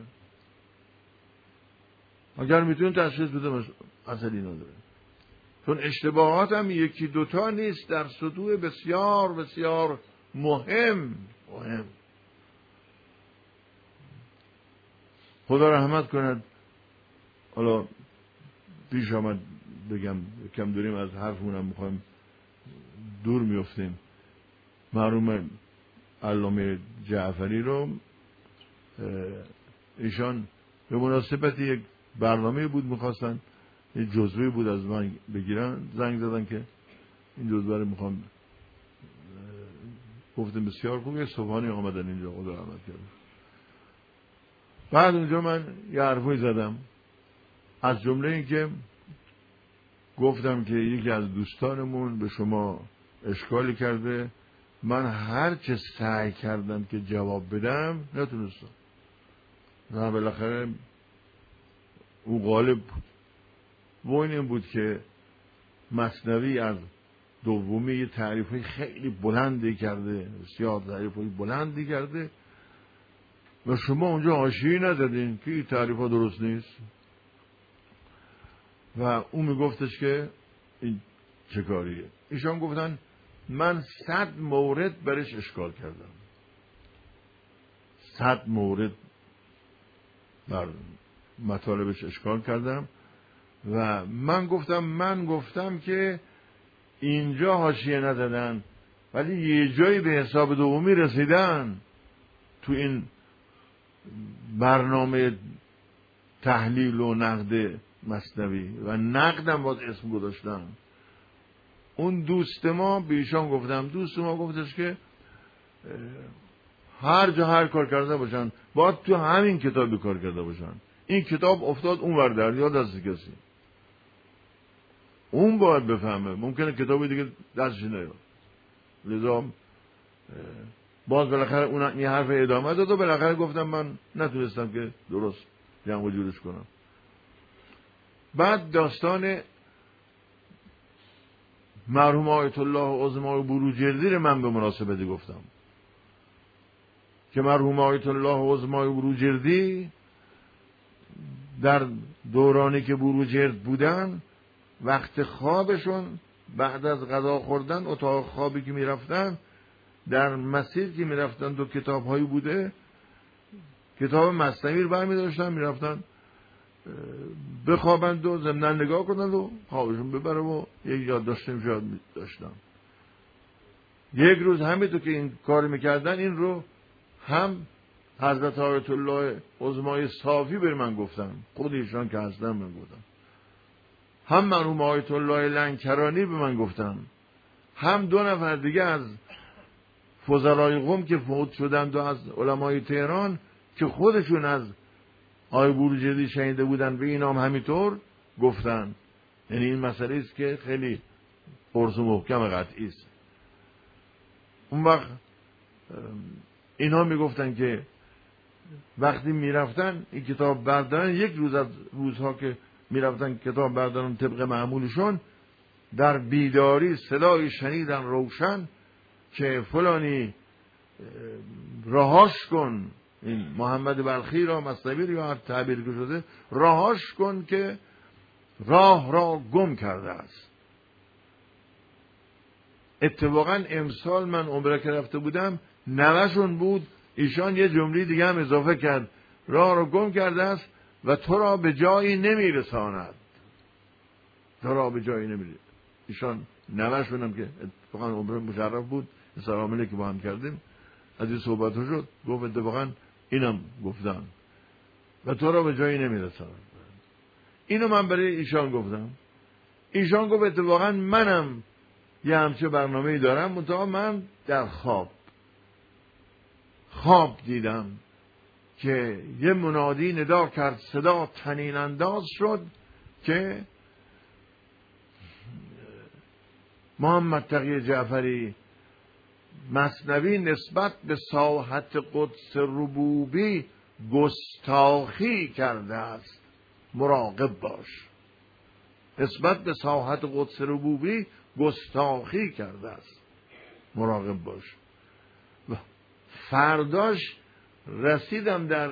اگر میتونه تشخیص بده مسئله نداره، چون اشتباهات هم یکی دوتا نیست، در سطوح بسیار بسیار مهم. خدا رحمت کند. حالا پیش آمد بگم کم داریم از حرفمونم میخوایم دور میفتیم. مرحوم علامه جعفری رو ایشان به مناسبت یک برنامه بود میخواستن یک جزوه بود از من بگیرن، زنگ زدن که این جزوه رو میخوام. گفتم بسیار خوب. یک صبحانه آمدن اینجا، خدا رحمت کرد. بعد اونجا من یه حرفی زدم، از جمله این که گفتم که یکی از دوستانمون به شما اشکالی کرده، من هر چه سعی کردم که جواب بدم نتونستم. نه بالاخره او غالب بود. و این بود که مثنوی از دومی یه تعریفی خیلی بلندی کرده، بسیار تعریفی بلندی کرده و شما اونجا حاشیه‌ای ندادین که این تعریفا درست نیست. و اون میگفتش که این چه کاریه. ایشان گفتن من 100 مورد برش اشکال کردم، 100 مورد بر مطالبش اشکال کردم و من گفتم که اینجا حاشیه ندادن ولی یه جایی به حساب دومی رسیدن تو این برنامه تحلیل و نقد مثنوی و نقدم باز اسم گذاشتن. اون دوست ما به ایشان گفتم، دوست ما گفتش که هر جا هر کار کرده باشن باید تو همین کتابی کار کرده باشن. این کتاب افتاد اون ور دریا دست کسی، اون باید بفهمه، ممکنه کتابی دیگه دستش نیاد. لذا باز بالاخره اون این حرف ادامه داد و بالاخره گفتم من نتونستم که درست جمع و جورش کنم. بعد داستان مرحوم آیت الله عظمای بروجردی رو من به مناسبتی گفتم که مرحوم آیت الله عظمای بروجردی در دورانی که بروجرد بودن وقت خوابشون بعد از غذا خوردن اتاق خوابی که میرفتن در مسیر که میرفتن دو کتاب هایی بوده، کتاب مثنوی رو برمی داشتن میرفتن بخوابند و ضمناً نگاه کنند و خوابشون ببره و یک یادداشتی داشتن. یک روز همینطور که این کار میکردن این رو هم حضرت آیت الله عظمای صافی بر من گفتن، خود ایشان که هستن من گفتم، هم مرحوم آیت الله لنکرانی به من گفتن، هم 2 نفر دیگه از فضلای قم که فوت شدند و از علمای تهران که خودشون از آقای بروجردی شنیده بودن به این هم همینطور گفتن. یعنی این مسئله است که خیلی پرس و محکم قطعی است. اون وقت اینها میگفتن که وقتی میرفتن این کتاب بردارن، یک روز از روزها که میرفتن کتاب بردارن طبق معمولشون، در بیداری صدای شنیدن روشن که فلانی رهاش کن، این محمد بلخی را مثنوی یا هر تعبیر که شده رهاش کن که راه را گم کرده است. اتفاقا امسال من عمره که رفته بودم نوشون بود، ایشان یه جمله دیگه هم اضافه کرد، راه را گم کرده است و تو را به جایی نمیرساند. تو را به جایی نمیرساند. ایشان نوشون هم که اتفاقا عمره مشرف بود، سلام که با هم کردیم از این صحبت ها شد، گفت اتفاقا اینم گفتن و تو را به جایی نمیرساند. اینو من برای ایشان گفتم. ایشان گفت اتفاقا منم یه همچه برنامه‌ای دارم، منتها من در خواب دیدم که یه منادی ندا کرد، صدا طنین انداز شد که محمد تقی جعفری مثنوی نسبت به ساحت قدس ربوبی گستاخی کرده است، مراقب باش. نسبت به ساحت قدس ربوبی گستاخی کرده است. مراقب باش. و فرداش رسیدم در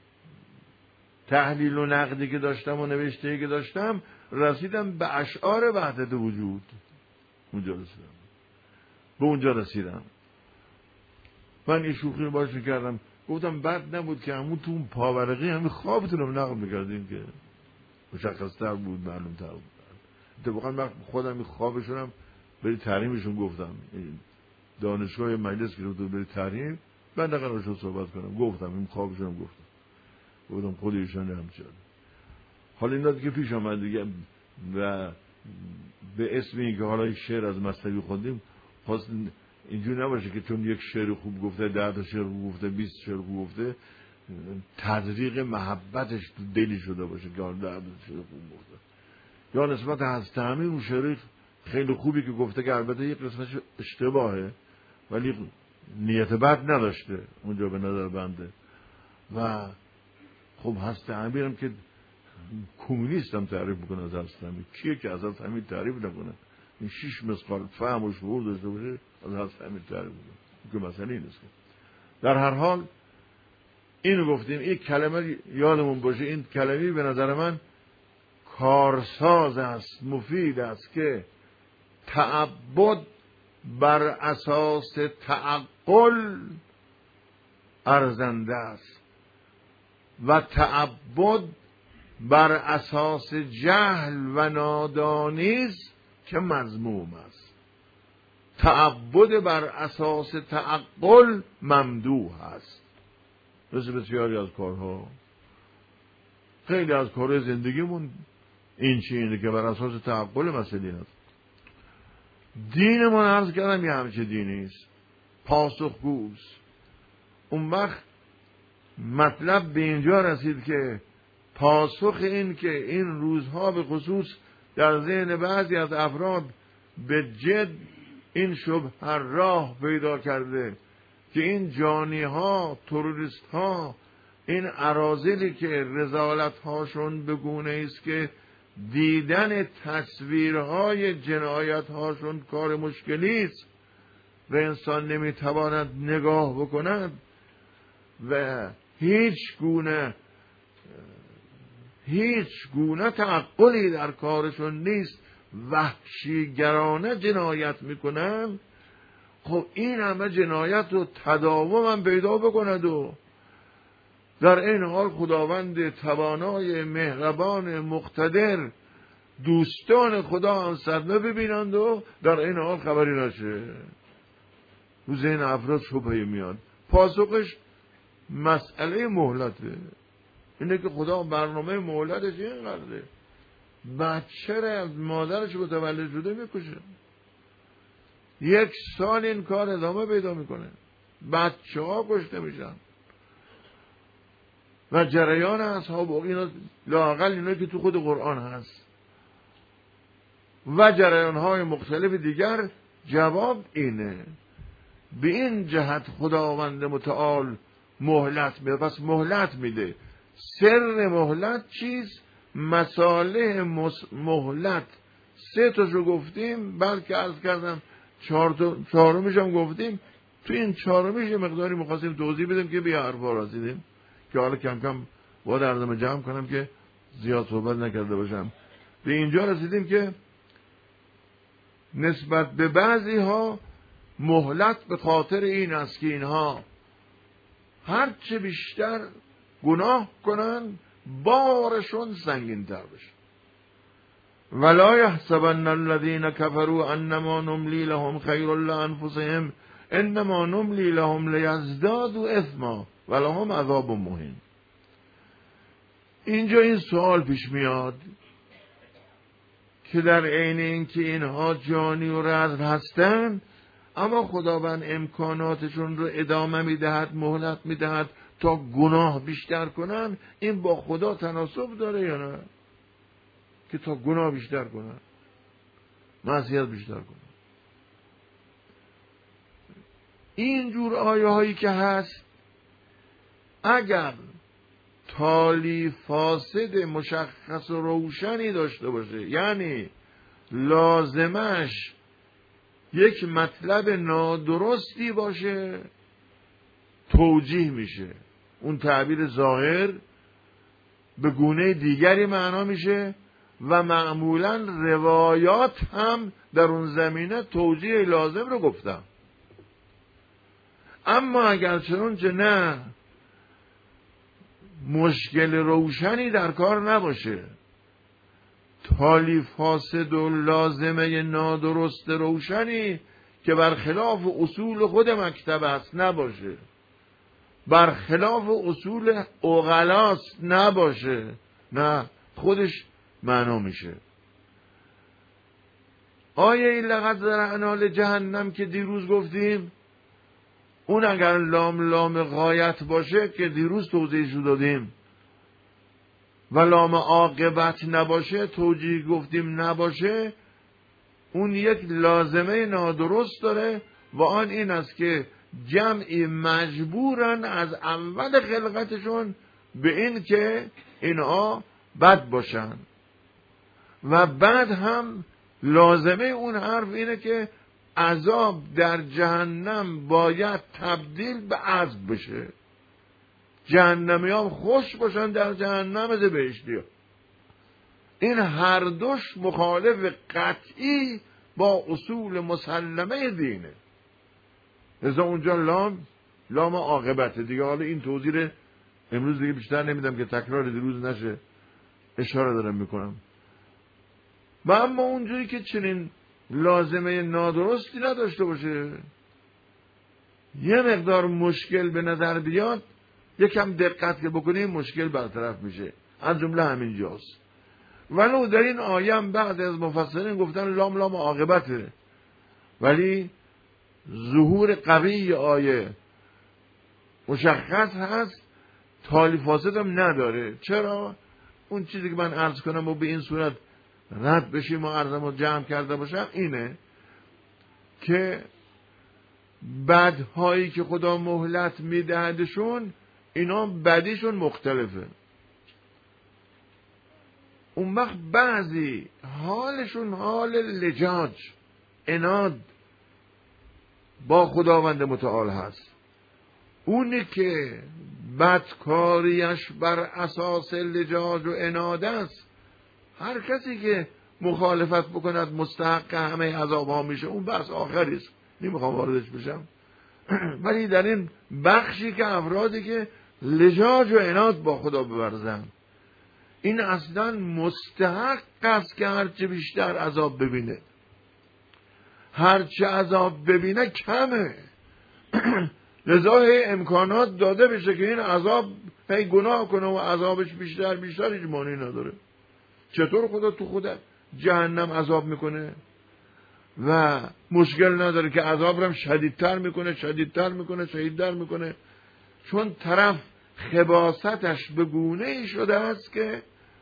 تحلیل و نقدی که داشتم و نوشته‌ای که داشتم، رسیدم به اشعار وحدت وجود. اونجا رسیدم، به اونجا رسیدم. من این شوخی باش میکردم، گفتم بد نبود که همون تو اون پاورقی همین خوابتون رو نقل میکردیم که مشخص‌تر بود، معلوم‌تر بود. اتفاقا من خودم این خوابشونم بری تحریمشون گفتم، دانشگاه مجلس که رو بری تحریم، من نقل صحبت کنم، گفتم این خوابشونم گفتم خود ایشان هم شد. حالا این داد که پیش آمد دیگه و به اسم این که حالا یک شعر از مثنوی خوندیم، خواست اینجور نباشه که چون یک شعر خوب گفته، 10 تا شعر خوب گفته، 20 شعر خوب گفته، تزریق محبتش تو دلی شده باشه که حالا 10 تا شعر خوب گفته. یا نسبت هست همه اون شعر خیلی خوبی که گفته که البته یک قسمتش اشتباهه ولی نیت بد نداشته اونجا به نظر بنده. و خب هست امیرم که کمونیست هم تعریف میکنه از هست امیر. کیه که از هست امیر تعریف نکنه؟ این 6 مسقال فهم و شعور داشته باشه از هست امیر تعریف میکنه، که مسئله این است. در هر حال اینو گفتیم، این کلمه یادمون باشه، این کلمه به نظر من کارساز است، مفید است که تعبد بر اساس تعقل ارزنده است و تعبد بر اساس جهل و نادانی است که مذموم است. تعبد بر اساس تعقل ممدوح است. مثل بسیاری از کارها، خیلی از کارهای زندگیمون این چیزی که بر اساس تعقل مسئله است. دینمون عرض کردم یه همچه دینی است، پاسخگوست. اون وقت مطلب به اینجا رسید که پاسخ این که این روزها به خصوص در ذهن بعضی از افراد به جد این شبهه راه پیدا کرده که این جانی ها، تروریست ها، این اراذلی که رذالت هاشون به گونه است که دیدن تصویرهای جنایت هاشون کار مشکلی است و انسان نمیتواند نگاه بکند و هیچ گونه تعقلی در کارشون نیست، وحشیگرانه جنایت میکنن. خب این همه جنایت رو تداوم هم پیدا بکند و در این حال خداوند توانای مهربان مقتدر دوستان خدا هم صدمه ببینند و در این حال خبری نشه. رو ذهن افراد شبهه میاد. پاسخش مسئله مهلته. اینه که خدا برنامه مهلتش اینقدره، بچه را از مادرش متولد شده میکشه، 1 سال این کار ادامه پیدا میکنه، بچه ها کشته میشن و جریان اصحاب اینا لااقل اینا که تو خود قرآن هست و جریان های مختلف دیگر. جواب اینه، به این جهت خداوند متعال مهلت میده. پس مهلت میده. سر مهلت چیست؟ مصالح مهلت 3 تاشو گفتیم، بلکه عرض کردم 4میش هم گفتیم. تو این 4میش مقداری می‌خواستیم توضیح بدیم که بیا حرفا رسیدیم که حالا کم کم باید عرضم جمع کنم که زیاد صحبت نکرده باشم. به اینجا رسیدیم که نسبت به بعضی ها مهلت به خاطر این است که اینها هرچه بیشتر گناه کنن بارشون سنگین تر بشه. ولا يحسبن الذين كفروا انما نملي لهم خير لانفسهم انما نملي لهم ليزدادوا اثما ولهم عذاب مهین. اینجا این سوال پیش میاد که در عین اینکه اینها جانی و رزق هستند، اما خداوند امکاناتشون رو ادامه میدهد، مهلت میدهد تا گناه بیشتر کنن. این با خدا تناسب داره یا نه؟ که تا گناه بیشتر کنن، معصیت بیشتر کنن. این جور آیه هایی که هست اگر تالی فاسد مشخص و روشنی داشته باشه، یعنی لازمش یک مطلب نادرستی باشه توجیه میشه، اون تعبیر ظاهر به گونه دیگری معنا میشه و معمولا روایات هم در اون زمینه توجیه لازم رو گفتم. اما اگر چنانچه نه مشکل روشنی در کار نباشه، تالی فاسد و لازمه نادرست روشنی که برخلاف اصول خود مکتب است نباشه، برخلاف اصول عقلاست نباشه، نه خودش معنا میشه. آیه این لقد ذرأنا لجهنم که دیروز گفتیم، اون اگر لام غایت باشه که دیروز توضیحش دادیم و لام عاقبت نباشه توجیه گفتیم نباشه، اون یک لازمه نادرست داره و آن این است که جمعی مجبورن از اول خلقتشون به این که اینها بد باشن و بعد هم لازمه اون حرف اینه که عذاب در جهنم باید تبدیل به عذاب بشه. جهنمیان خوش باشن در جهنم از بهشتی. این هر دوش مخالف قطعی با اصول مسلمه دینه. لذا اونجا لام عاقبته دیگه. حالا این توضیح امروز دیگه بیشتر نمیدم که تکرار دیروز نشه، اشاره دارم میکنم. و اما اونجوری که چنین لازمه نادرستی نداشته باشه، یه مقدار مشکل به نظر بیاد، یکم دقت که بکنیم مشکل برطرف میشه. از جمله همین جاست. ولو در این آیه هم بعضی از مفسرین گفتن لام عاقبته، ولی ظهور قوی آیه مشخص هست، تالی فاسد هم نداره. چرا؟ اون چیزی که من عرض کنم و به این صورت رد بشیم و عرضم رو جمع کرده باشم اینه که بدهایی که خدا مهلت میدهدشون اینا بدیشون مختلفه. اون وقت بعضی حالشون حال لجاج، عناد با خداوند متعال هست. اونی که بدکاریش بر اساس لجاج و عناد است، هر کسی که مخالفت بکند مستحق همه عذاب ها میشه. اون بحث آخری است، نمیخوام واردش بشم. ولی در این بخشی که افرادی که لجاج و عناد با خدا بورزن، این اصلا مستحق است که هرچه بیشتر عذاب ببینه. هرچه عذاب ببینه کمه. لذا امکانات داده بشه که این عذاب هی گناه کنه و عذابش بیشتر هیچ معنی نداره. چطور خدا تو خود جهنم عذاب میکنه و مشکل نداره که عذاب رو شدیدتر میکنه، چون طرف خباستش به گونه ای شده است که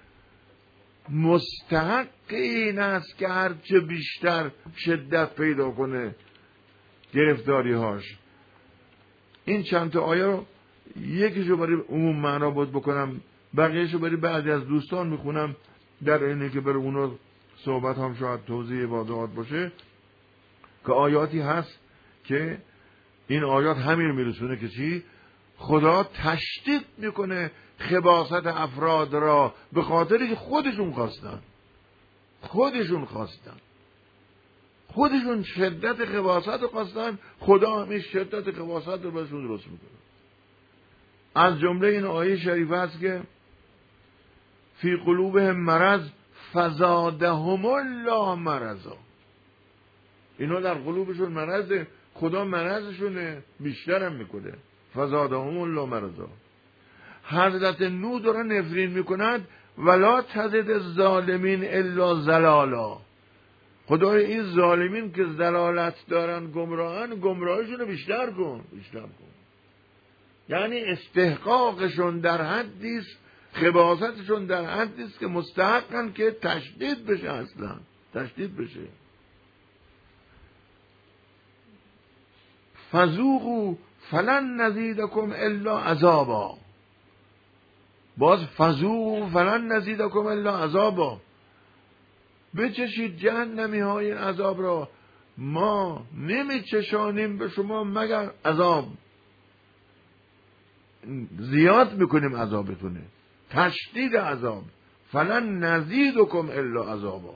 مستحق این است که هرچه بیشتر شدت پیدا کنه گرفتاری هاش. این چند تا آیه رو یکیشو برای عموم معنا بود بکنم، بقیهشو برای بعضی از دوستان میخونم، در اینه که برای اونو صحبت هم شاید توضیح واضحات باشه. که آیاتی هست که این آیات همین میرسونه که چی؟ خدا تشدید میکنه خباثت افراد را به خاطری که خودشون شدت خباثت رو خواستن. خدا همین شدت خباثت رو بهشون درست میکنه. از جمله این آیه شریفه است که فی قلوبهم مرض فزادهم الله مرضا. اینا در قلوبشون مرضه، خدا مرضشونه بیشترم میکنه. فزادهم الله مرضا. حضرت نوح داره نفرین میکند ولا تزد الظالمین الا ضلالا. خدای این ظالمین که ضلالت دارن، گمراهشون رو بیشتر کن. یعنی استحقاقشون در حدی است، خباثتشون در حدی است که مستحقن که تشدید بشه. فذوقوا فلن نزیدکم الا عذابا. باز فذوقوا فلن نزیدکم الا عذابا. بچشید جهنمی های این عذاب را، ما نمیچشانیم به شما مگر عذاب، زیاد میکنیم عذابتونه، تشدید عذاب، فلن نزیدکم الا عذابا.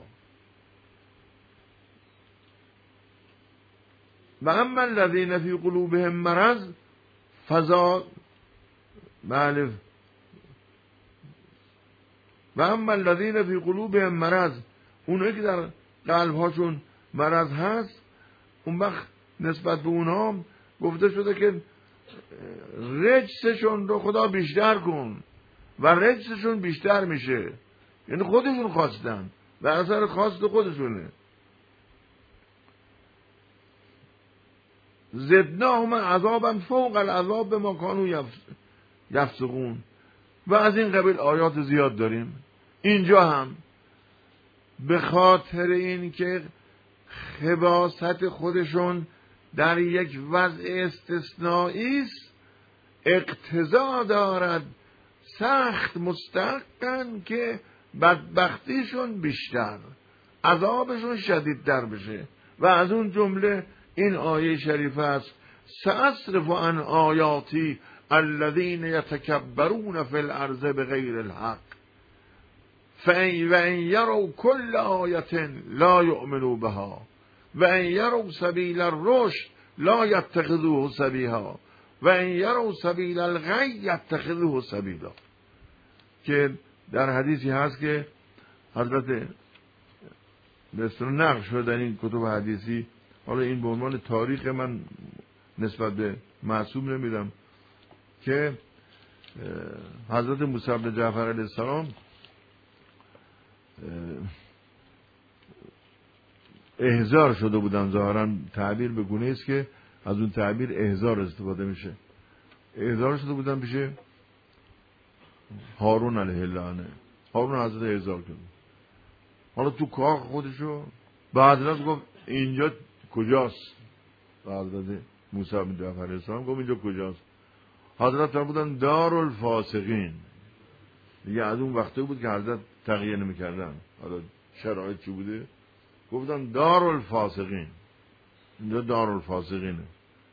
و اما الذین فی قلوبهم مرض و اما الذین فی قلوبهم مرض، اونایی که در قلبهاشون مرض هست، اون وقت نسبت به اونها گفته شده که رجسشون رو خدا بیشتر کن و رجسشون بیشتر میشه، یعنی خودشون خواستن و اثر خواست خودشونه. زدناهم عذابا فوق العذاب بما كانوا یفسقون. و از این قبیل آیات زیاد داریم. اینجا هم به خاطر این که خباثت خودشون در یک وضع استثنایی است، اقتضا دارد سخت مستحقن که بدبختیشون بیشتر، عذابشون شدیدتر بشه. و از اون جمله این آیه شریفه است: سأصرف عن آیاتی الذین یتکبرون فی الارض بغیر الحق و ان یروا کل آیة لا یؤمنوا بها و ان یروا سبیل الرشد لا یتخذوه سبیلا و ان یروا سبیل الغی یتخذوه سبیلا. که در حدیثی هست که حضرت به اصطلاح نقل شده در این کتب حدیثی، حالا این به عنوان تاریخ من نسبت به معصوم نمیدم، که حضرت موسی بن جعفر علیه السلام احضار شده بودن. ظاهرا تعبیر به گونه است که از اون تعبیر احضار استفاده میشه. احضار شده بودن پیش هارون علیه اللعنه. هارون حضرت احضار کرد. حالا تو کاخ خودشو به حضرت گفت اینجا کجاست؟ به حضرت موسی بن جعفر علیه السلام گفت اینجا کجاست؟ حضرت فرمودن دارالفاسقین. دیگه از اون وقته بود که حضرت تغییر نمی‌کردن، حالا شرایط چی بوده؟ گفتن دارالفاسقین، اینجا دارالفاسقینه.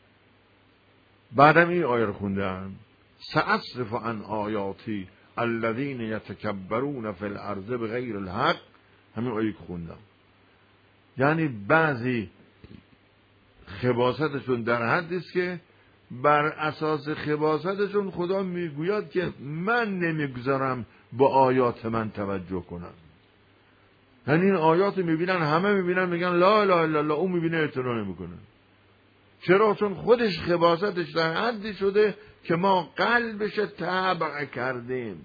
بعدم این آیه رو خوندن: سأصرف عن آیاتی الذین یتکبرون فی الارض بغیر الحق. همین آیه که خوندم، یعنی بعضی خباثتشون در حدی است که بر اساس خباثتشون خدا میگوید که من نمیگذارم با آیات من توجه کنم. یعنی این آیات میبینن، همه میبینن، میگن لا اله الا الله، اون میبینه اعتنا نمیکنه. چرا؟ چون خودش خباثتش در حدی شده که ما قلبش تبع کردیم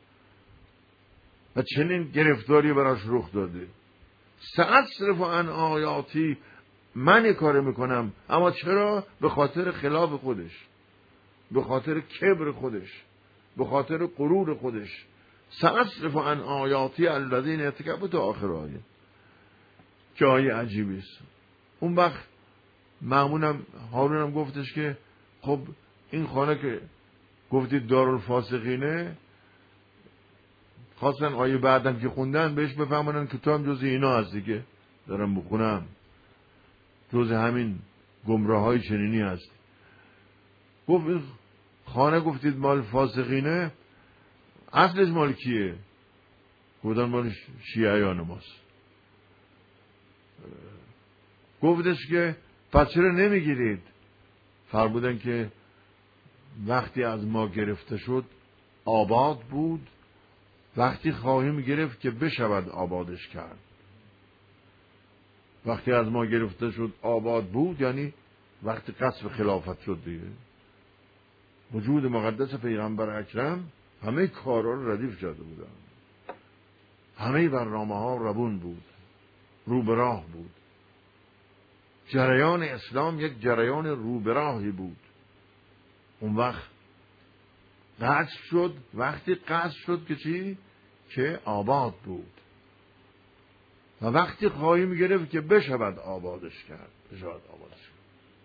و چنین گرفتاری براش رخ داده. سأصرف عن آیاتی، من کار میکنم، اما چرا؟ به خاطر خلاف خودش، به خاطر کبر خودش، به خاطر غرور خودش. سأصرف عن آیاتی الذین یتکبرون تا آخر آیه، که آیه عجیبی است. اون وقت مأمونم هارونم گفتش که خب این خانه که گفتید دارالفاسقینه، خواستن آیه بعدم که خوندن بهش بفهمونن که تو هم جز اینا هستی که دارم بخونم، جز همین گمراه های چنینی هست. گفت این خانه گفتید مال فاسقینه، اصلش مال کیه؟ گفتن مال شیعیان ماست. گفتش که پس چرا نمیگیرید؟ فرمودن که وقتی از ما گرفته شد آباد بود، وقتی خواهیم گرفت که بشود آبادش کرد. وقتی از ما گرفته شد آباد بود یعنی وقتی قصف خلافت شد دیگه. وجود مقدس پیغمبر اکرم همه کارها رو ردیف کرده بودن، همه برنامه ها روون بود، رو به راه بود. جریان اسلام یک جریان رو به راهی بود. اون وقت قصد شد، وقتی قصد شد که چی؟ که آباد بود. و وقتی خواهیم گرفت که بشود آبادش کرد، بشود آبادش کرد.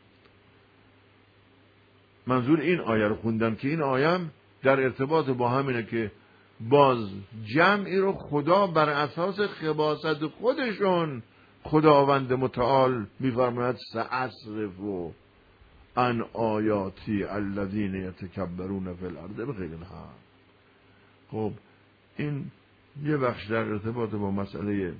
منظور این آیه رو خوندم که این آیه در ارتباط با همینه که باز جمعی رو خدا بر اساس خباثت خودشون خداوند متعال می‌فرماید سأصرف عن آیاتی الذین یتکبرون فی الارض بغیر الحق. خب این یه بخش در ارتباط با مسئله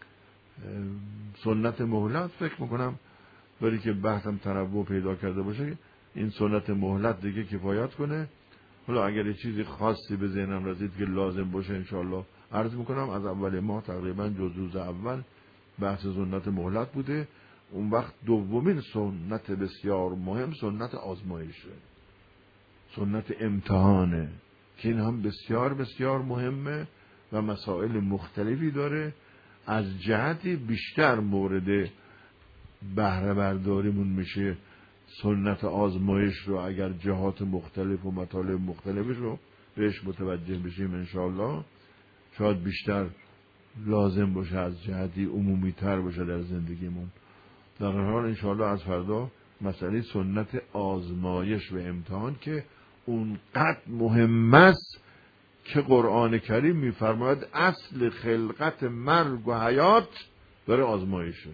سنت مهلت فکر میکنم، ولی که بحثم تنوع پیدا کرده باشه این سنت مهلت دیگه کفایت کنه. حالا اگر یه چیزی خاصی به ذهنم رسید که لازم باشه انشاءالله عرض میکنم. از اول ماه تقریبا جز روز اول بحث سنت مهلت بوده. اون وقت دومین سنت بسیار مهم سنت آزمایشه، سنت امتحانه که این هم بسیار بسیار مهمه و مسائل مختلفی داره. از جهتی بیشتر مورد بهره برداریمون میشه سنت آزمایش رو اگر جهات مختلف و مطالب مختلفش رو بهش متوجه بشیم انشاءالله شاید بیشتر لازم باشه، از جهتی عمومی تر باشه در زندگیمون. در هر حال انشاءالله از فردا مسئله سنت آزمایش و امتحان که اونقدر مهم است که قرآن کریم میفرماید اصل خلقت مرگ و حیات داره آزمایشه.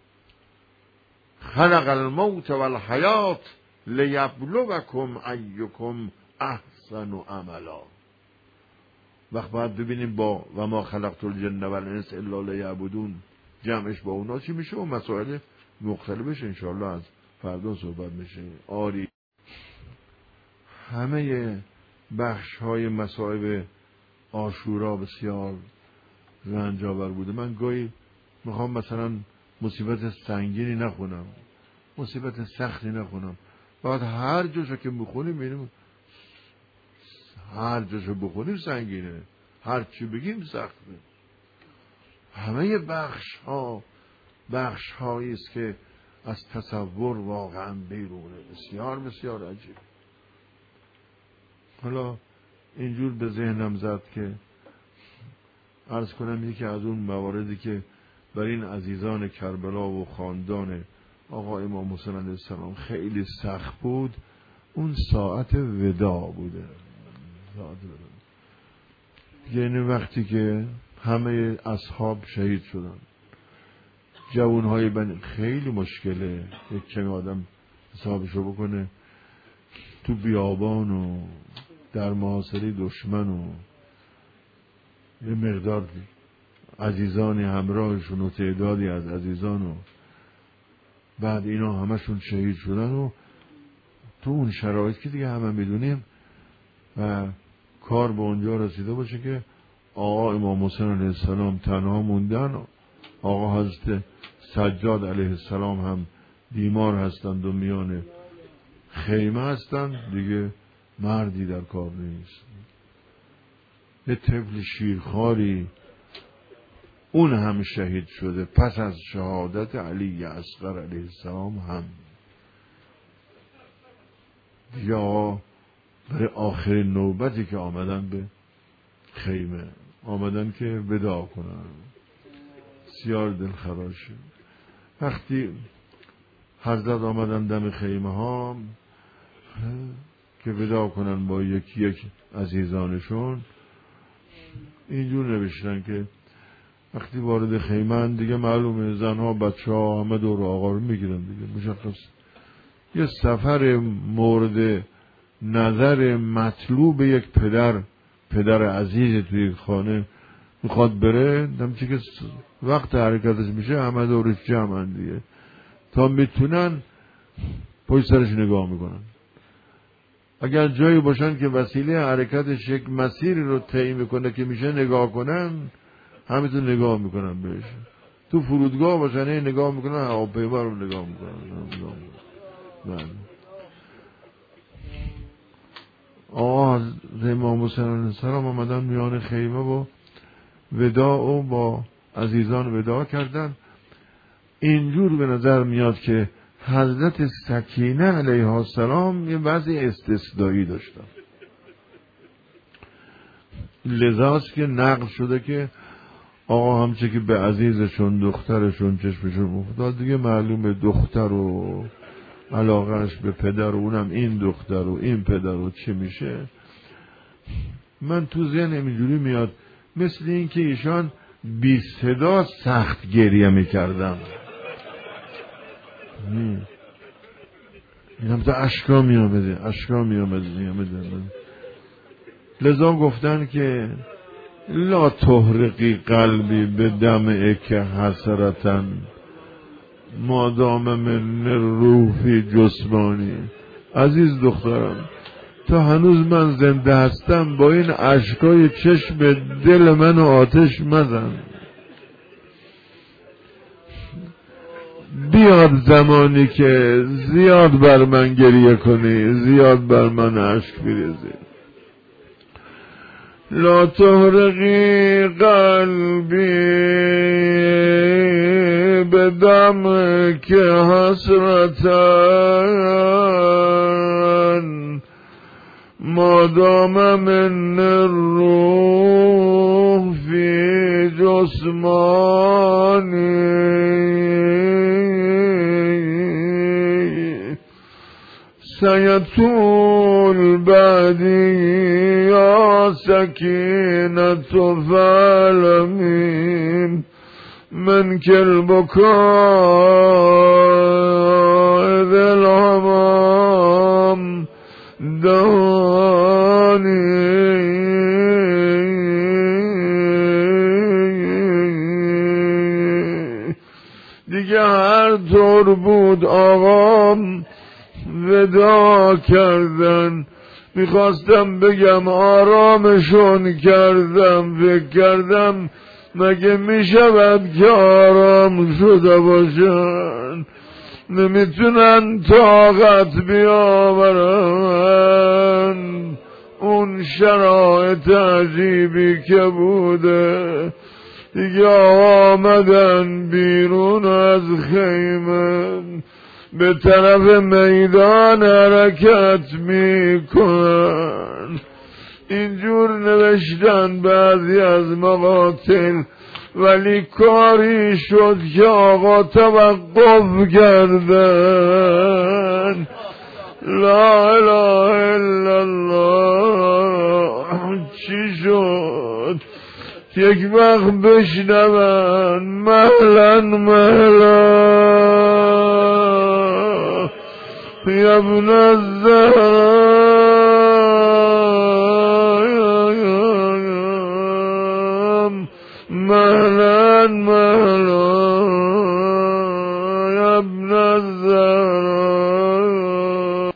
خلق الموت والحیات لیبلوکم ایکم احسن عملا. وقت باید ببینیم با و ما خلقت الجن والانس الا لیعبدون جمعش با اونا چی میشه و مسائل مختلفش انشاءالله از فردا صحبت میشه. آری همه بخش های مصائب عاشورا بسیار رنجاور بوده. من گاهی میخوام مثلا مصیبت سنگینی نخونم، مصیبت سختی نخونم، بعد هر جاشو که میخونیم میبینیم هر جاشو بخونیم سنگینه، هر چی بگیم سخته. همه بخش هایی است که از تصور واقعا بیرونه، بسیار بسیار عجیب. حالا اینجور به ذهنم زد که عرض کنم یکی از اون مواردی که بر این عزیزان کربلا و خاندان آقا امام حسین علیه السلام خیلی سخت بود، اون ساعت ودا بوده. یعنی وقتی که همه اصحاب شهید شدن، جوانهای بنی خیلی مشکله یک کمی آدم حسابشو بکنه تو بیابان و در محاصره دشمن و یه مقدار عزیزانی همراهشون و تعدادی از عزیزان و بعد اینا همشون شهید شدن و تو اون شرایط که دیگه همه میدونیم و کار به اونجا رسیده باشه که آقا امام حسین علیه السلام تنها موندن، آقا حضرت سجاد علیه السلام هم بیمار هستند و میان خیمه هستند، دیگه مردی در کار نیست. یه طفل شیرخواری اون هم شهید شده پس از شهادت علی اصغر علیه السلام هم. یا برای آخرین نوبتی که آمدن به خیمه آمدن که وداع کنن، بسیار دلخراشه. وقتی حضرت آمدن دم خیمه ها که وداع کنن با یکی یک عزیزانشون، اینجور نوشتن که وقتی وارد خیمه دیگه معلومه زنها بچه ها همه دور آقا رو میگیرن دیگه مشخص. یه سفر مورد نظر مطلوب یک پدر عزیز توی خانه میخواد بره، همچی که وقت حرکتش میشه همه دورش جمعن دیگه تا میتونن پشت سرش نگاه میکنن. اگر جایی باشن که وسیله حرکتش یک مسیری رو طی میکنه که میشه نگاه کنن، همینطور نگاه میکنن بهش. تو فرودگاه باشن نگاه میکنن، هواپیما رو نگاه میکنن. آقا امام حسین علیه السلام آمدن میان خیمه و وداع و با عزیزان وداع کردن. اینجور به نظر میاد که حضرت سکینه علیه السلام یه وضع استثنایی داشتن، لذاست که نقل شده که آقا همچه که به عزیزشون دخترشون چشمشون افتاد دیگه معلومه دختر و علاقهش به پدر و اونم این دختر و این پدر و چی میشه. من تو ذهنم اینجوری میاد مثل این که ایشان بی صدا سخت گریه میکردم. اینم تا اشکا میامده. لذا گفتن که لا تحرقی قلبی به دمعک حسرتن مادام من روحی جسمانی. عزیز دخترم، تا هنوز من زنده هستم با این اشکای چشم دل من آتش مزن. بیاد زمانی که زیاد بر من گریه کنی، زیاد بر من اشک بریزی. لا تحرقی قلبی بدم که حسرتن مادام من روح فی جسمانی سیطول بعدی یا سکینت فعلمین من کل بکای ذل همام دانی. دیگه هر طور بود آقام ودا کردن. میخواستم بگم آرامشون کردم، فکر کردم مگه میشود که آرام شده باشن، نمیتونن طاقت بیاورن اون شرایط عجیبی که بوده. دیگه آمدن بیرون از خیمه به طرف میدان حرکت میکنن. اینجور نوشتن بعضی از مقاتل، ولی کاری شد که آقا توقف کردن. لا اله الا الله. چی شد؟ یک وقت بشنون مهلا یا ابن الزهرا مهلا